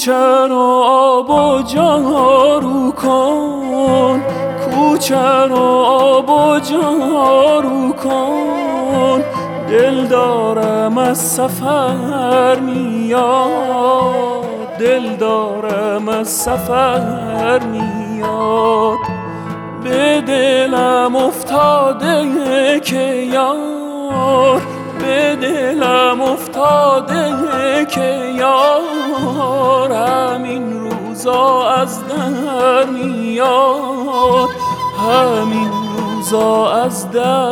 کوچه رو آب و جارو کن، کوچه رو آب و جارو کن. دل دارم از سفر میاد، دل دارم از سفر میاد. به دلم افتاده که یار، به دلم افتاده که یار همین روزا از در میاد، همین روزا از در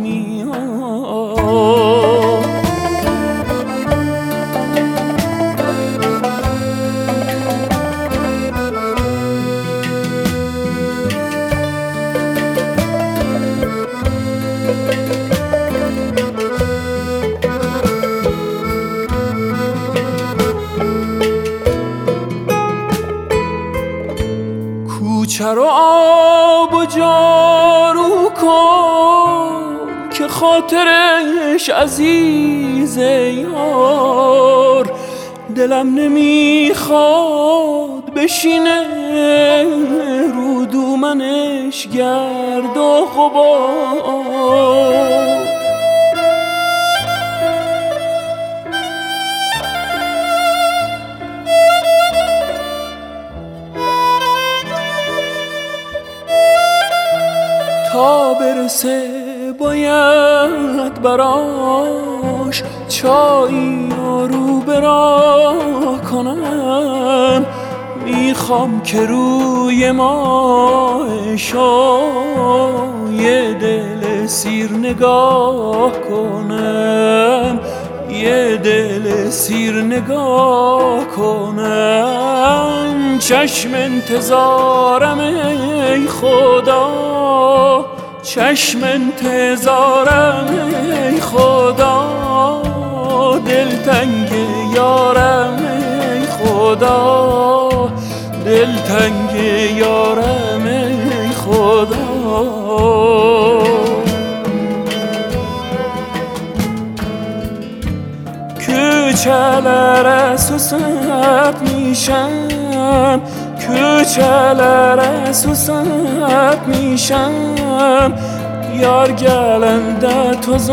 میاد. کوچه رو آب و جارو کن که خاطرش عزیزه یار. دلم نمیخواد بشینه رو دومنش گرد و غبار. تا برسه باید براش چایی رو برا کنم. میخوام که روی ماهشو یه دل سیر نگاه کنم، یه دل سیر نگاه کنم. چشم انتظارم ای خدا، چشم انتظارم ای خدا. دلتنگ یارم ای خدا، دلتنگ یارم ای خدا. Köçelere susat mişem, köçelere susat mişem. Yar gelende toz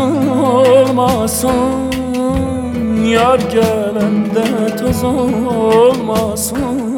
olmasın, yar gelende toz olmasın.